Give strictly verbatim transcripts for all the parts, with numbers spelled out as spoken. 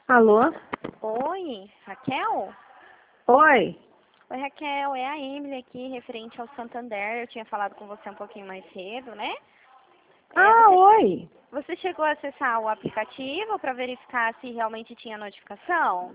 Alô? Oi, Raquel? Oi? Oi, Raquel, é a Emily aqui, referente ao Santander. Eu tinha falado com você um pouquinho mais cedo, né? É, Ah, você, oi. você chegou a acessar o aplicativo para verificar se realmente tinha notificação?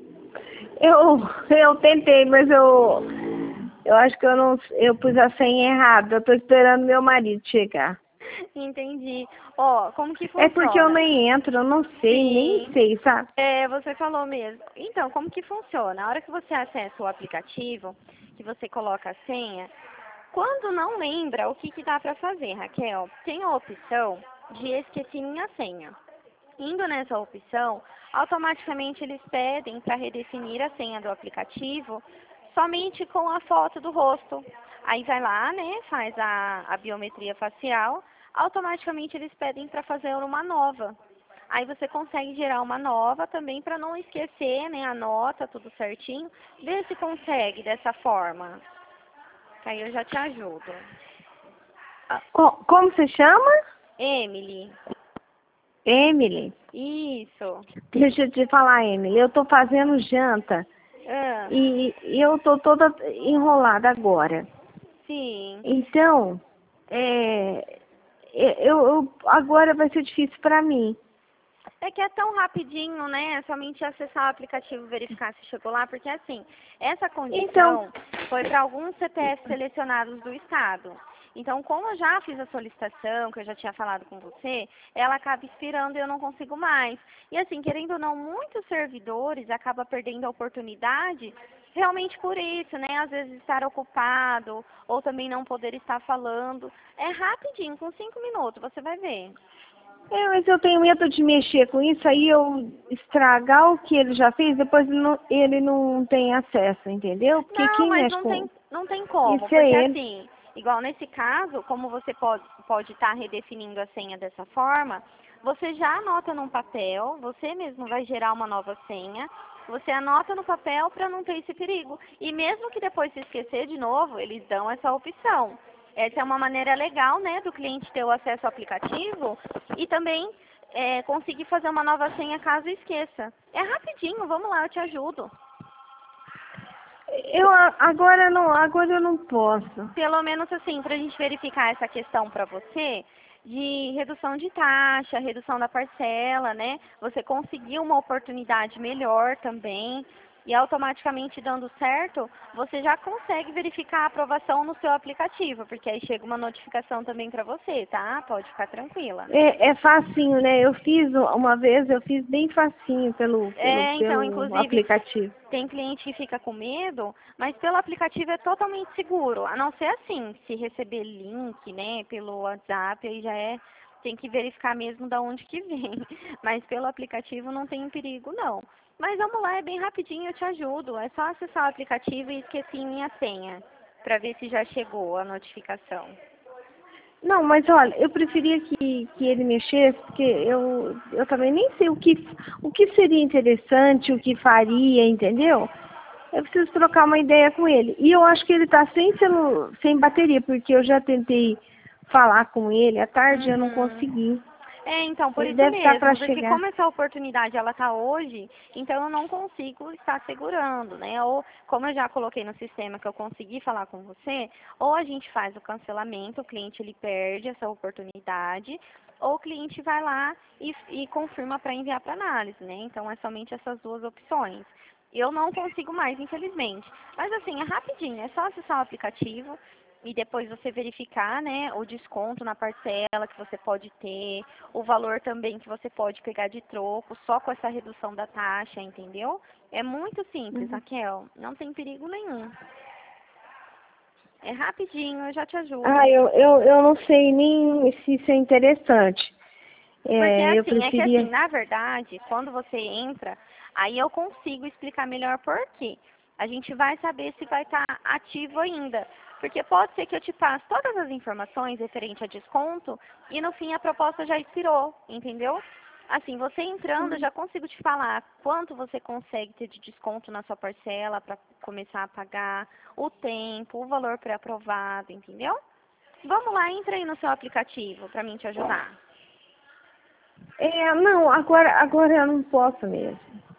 Eu, eu tentei, mas eu, eu acho que eu não, eu pus a senha errada. Eu tô esperando meu marido chegar. Entendi. Ó, como que É porque eu funciona? nem entro, eu não sei, nem Sim, sei, sabe? é, você falou mesmo. Então, como que funciona? A hora que você acessa o aplicativo, que você coloca a senha, quando não lembra, o que que dá para fazer, Raquel? Tem a opção de esqueci minha senha. Indo nessa opção, automaticamente eles pedem para redefinir a senha do aplicativo somente com a foto do rosto. Aí vai lá, né, faz a, a biometria facial, automaticamente eles pedem para fazer uma nova. Aí você consegue gerar uma nova também para não esquecer, né, a nota, tudo certinho. Vê se consegue dessa forma. Aí eu já te ajudo. Ah, co- Como se chama? Emily, Emily. isso. Deixa eu te falar, Emily. Eu tô fazendo janta Ah, e, e eu tô toda enrolada agora. sim. Então, é, eu, eu agora vai ser difícil para mim. É que é tão rapidinho, né? É somente acessar o aplicativo e verificar se chegou lá, porque assim, essa Então, condição foi para alguns C P F selecionados do Estado. Então, como eu já fiz a solicitação, que eu já tinha falado com você, ela acaba expirando e eu não consigo mais. E assim, querendo ou não, muitos servidores acabam perdendo a oportunidade realmente por isso, né? Às vezes estar ocupado ou também não poder estar falando. É rapidinho, com cinco minutos, você vai ver. é, mas eu tenho medo de mexer com isso, aí eu estragar o que ele já fez, depois não- ele não tem acesso, entendeu? Porque Não, quem mas mexe não com tem, não tem como, isso é porque ele. assim, igual nesse caso, como você pode pode estar redefinindo a senha dessa forma, você já anota num papel, você mesmo vai gerar uma nova senha, você anota no papel para não ter esse perigo. E mesmo que depois se esquecer de novo, eles dão essa opção. Essa é uma maneira legal, né, do cliente ter o acesso ao aplicativo e também é, conseguir fazer uma nova senha caso esqueça. É rapidinho, vamos lá, eu te ajudo. Eu a- agora não, agora eu não posso. Pelo menos assim, para a gente verificar essa questão para você, de redução de taxa, redução da parcela, né? Você conseguir uma oportunidade melhor também, e automaticamente dando certo, você já consegue verificar a aprovação no seu aplicativo, porque aí chega uma notificação também para você, tá? Pode ficar tranquila. É, é facinho, né? Eu fiz uma vez, eu fiz bem facinho pelo, pelo, É, então, pelo inclusive, aplicativo. tem cliente que fica com medo, mas pelo aplicativo é totalmente seguro. A não ser assim, se receber link, né, pelo WhatsApp, aí já é, tem que verificar mesmo da onde que vem. Mas pelo aplicativo não tem perigo, não. Mas vamos lá, é bem rapidinho, eu te ajudo. É só acessar o aplicativo e esqueci minha senha, para ver se já chegou a notificação. Não, mas olha, eu preferia que, que ele mexesse, porque eu, eu também nem sei o que, o que seria interessante, o que faria, entendeu? Eu preciso trocar uma ideia com ele. E eu acho que ele está sem, celu, sem bateria, porque eu já tentei falar com ele à tarde e eu não Uhum. consegui. É, então, por Ele isso deve estar para mesmo, porque chegar. como essa oportunidade ela tá hoje, então eu não consigo estar segurando, né? Ou como eu já coloquei no sistema que eu consegui falar com você, ou a gente faz o cancelamento, o cliente ele perde essa oportunidade, ou o cliente vai lá e, e confirma para enviar para análise, né? Então é somente essas duas opções. Eu não consigo mais, infelizmente. Mas assim, é rapidinho, é só acessar o aplicativo e depois você verificar, né, o desconto na parcela que você pode ter, o valor também que você pode pegar de troco, só com essa redução da taxa, entendeu? É muito simples, Uhum. Raquel, não tem perigo nenhum. É rapidinho, eu já te Ah, ajudo. eu, eu, eu não sei nem se isso é interessante. Porque É, eu assim, é que assim, preferia. na verdade, quando você entra, aí eu consigo explicar melhor por quê. A gente vai saber se vai estar ativo ainda. Porque pode ser que eu te passe todas as informações referente a desconto e no fim a proposta já expirou, entendeu? Assim, você entrando, eu já consigo te falar quanto você consegue ter de desconto na sua parcela para começar a pagar, o tempo, o valor pré-aprovado, entendeu? Vamos lá, entra aí no seu aplicativo para mim te ajudar. É, não, agora, agora eu não posso mesmo.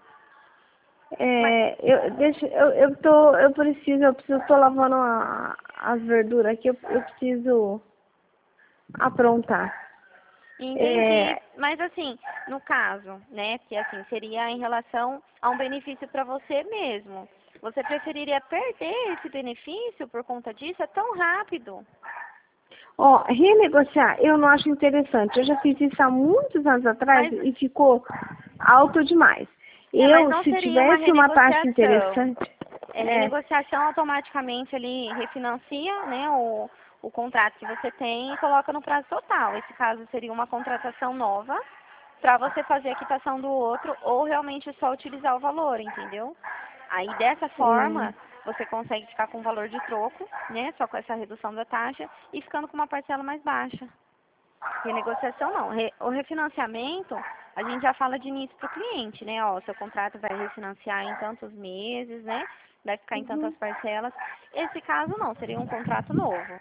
Mas, É, eu, deixa, eu, eu tô, eu preciso, eu preciso, tô lavando a- as verduras aqui, eu, eu preciso aprontar. entendi. É, Mas assim, no caso, né, que assim, seria em relação a um benefício para você mesmo. Você preferiria perder esse benefício por conta disso? É tão rápido. ó, renegociar, eu não acho interessante. Eu já fiz isso há muitos anos atrás Mas, e ficou alto demais. é, mas Eu, não se seria uma tivesse uma taxa renegociação. interessante, É, é, renegociação automaticamente ali refinancia, né, o, o contrato que você tem e coloca no prazo total. Esse caso seria uma contratação nova para você fazer a quitação do outro ou realmente só utilizar o valor, entendeu? Aí dessa é, forma você consegue ficar com o valor de troco, né, só com essa redução da taxa e ficando com uma parcela mais baixa. Renegociação não. Re- o refinanciamento, a gente já fala de início para o cliente, né? Ó, seu contrato vai refinanciar em tantos meses, né? Vai ficar em tantas uhum. parcelas. Esse caso não, seria um contrato novo.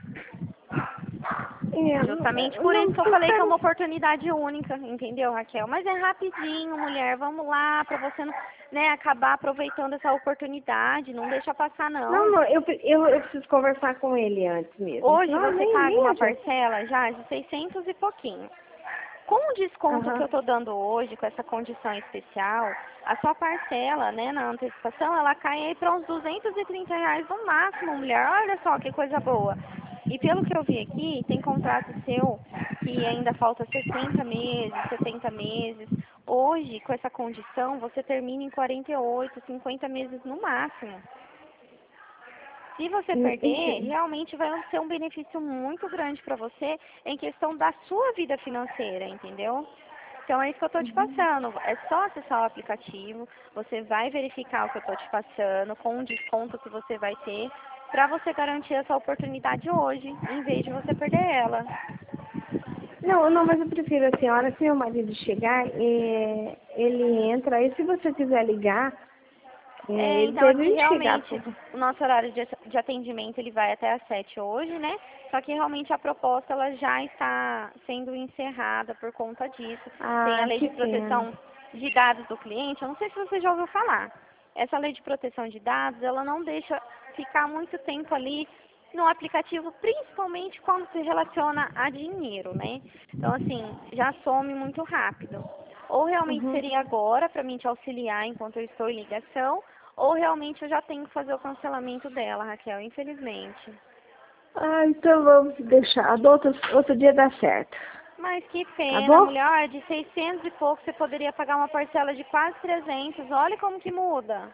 É, Justamente não, por não, isso que eu falei que é uma sinceramente, oportunidade única, entendeu, Raquel? Mas é rapidinho, mulher, vamos lá, para você não, né, acabar aproveitando essa oportunidade, não deixa passar não, não. não, eu, eu, eu preciso conversar com ele antes mesmo, Hoje senão você nem, paga nem uma adianta. parcela já de seiscentos e pouquinho. Com o desconto que eu Aham. estou dando hoje, com essa condição especial, a sua parcela, né, na antecipação, ela cai aí para uns duzentos e trinta reais no máximo, mulher. Olha só que coisa boa. E pelo que eu vi aqui, tem contrato seu que ainda falta sessenta meses, setenta meses. Hoje, com essa condição, você termina em quarenta e oito, cinquenta meses no máximo. Se você En- perder, Entendo. realmente vai ser um benefício muito grande para você em questão da sua vida financeira, entendeu? Então é isso que eu estou te passando. É só acessar o aplicativo, você vai verificar o que eu estou te passando, com o desconto que você vai ter, para você garantir essa oportunidade hoje, em vez de você perder ela. Não, não, mas eu prefiro assim, a hora que meu marido chegar, é, ele entra, aí se você quiser ligar, é, É, ele então aqui deve chegar. realmente Por... o nosso horário de, de atendimento ele vai até às sete hoje, né? Só que realmente a proposta ela já está sendo encerrada por conta disso. Tem a Ah, lei que de pena. proteção de dados do cliente. Eu não sei se você já ouviu falar. Essa lei de proteção de dados, ela não deixa ficar muito tempo ali no aplicativo, principalmente quando se relaciona a dinheiro, né? Então, assim, já some muito rápido. Ou realmente Uhum. seria agora para mim te auxiliar enquanto eu estou em ligação, ou realmente eu já tenho que fazer o cancelamento dela, Raquel, infelizmente. Ah, então vamos deixar. Do outro, outro dia dá certo. Mas que Tá pena, bom? mulher, olha, de seiscentos e pouco você poderia pagar uma parcela de quase trezentos. Olha como que muda.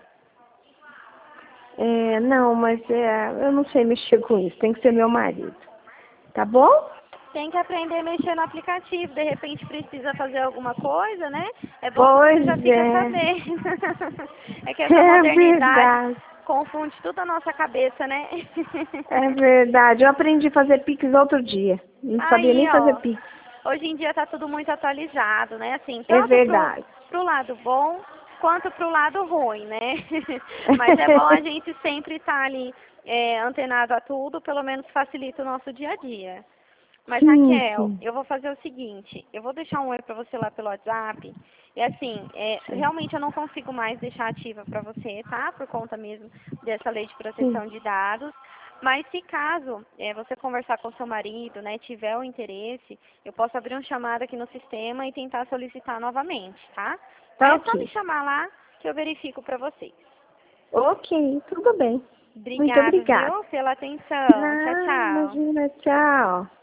É, não, mas é, eu não sei mexer com isso. Tem que ser meu marido. Tá bom? Tem que aprender a mexer no aplicativo. De repente precisa fazer alguma coisa, né? É bom que você já Pois fica é. sabendo. É que essa É modernidade verdade. confunde tudo a nossa cabeça, né? É verdade. Eu aprendi a fazer pix outro dia. Não sabia Aí, nem fazer ó, pix. hoje em dia tá tudo muito atualizado, né? Assim, É tanto pro, verdade. pro lado bom quanto pro lado ruim, né? Mas é bom a gente sempre estar ali é, antenado a tudo, pelo menos facilita o nosso dia a dia. Mas, Sim, Raquel, sim, eu vou fazer o seguinte, eu vou deixar um oi pra você lá pelo WhatsApp. E assim, é, sim, realmente eu não consigo mais deixar ativa pra você, tá? Por conta mesmo dessa lei de sim. proteção de dados. Mas se caso é, você conversar com seu marido, né, tiver o interesse, eu posso abrir uma chamada aqui no sistema e tentar solicitar novamente, tá? Aí Tá é só me ok. chamar lá que eu verifico pra vocês. Ok, tudo bem. Muito Obrigada, obrigada. viu, pela atenção. Tchau, Ah, tchau. imagina, tchau.